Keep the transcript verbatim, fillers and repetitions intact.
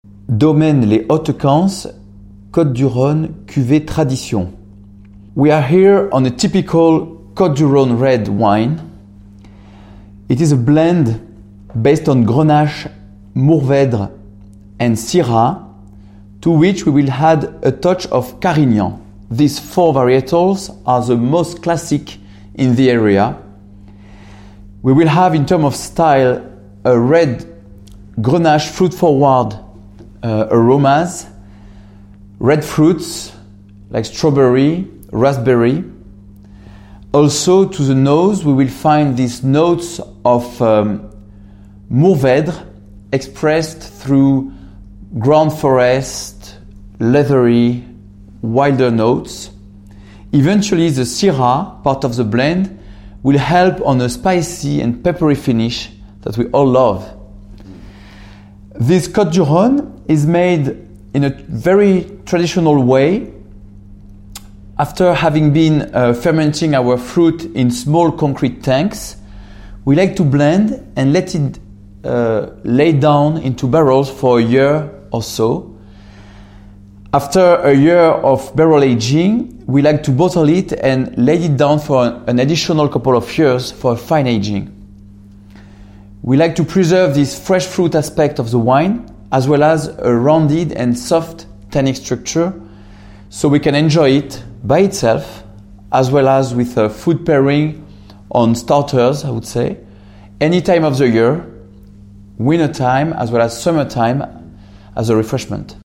Domaine Les Hautes-Camps, Côtes-du-Rhône, Cuvée Tradition. We are here on a typical Côtes-du-Rhône red wine. It is a blend based on Grenache, Mourvèdre and Syrah, to which we will add a touch of Carignan. These four varietals are the most classic in the area. We will have, in terms of style, a red Grenache fruit-forward uh, aromas, red fruits like strawberry, raspberry. Also, to the nose, we will find these notes of um, Mourvèdre expressed through ground forest, leathery, wilder notes. Eventually, the Syrah, part of the blend, will help on a spicy and peppery finish that we all love. This Côtes-du-Rhône is made in a very traditional way. After having been uh, fermenting our fruit in small concrete tanks, we like to blend and let it uh, lay down into barrels for a year or so. After a year of barrel aging, we like to bottle it and lay it down for an additional couple of years for fine aging. We like to preserve this fresh fruit aspect of the wine, as well as a rounded and soft tannic structure, so we can enjoy it by itself, as well as with a food pairing on starters, I would say, any time of the year, winter time as well as summertime as a refreshment.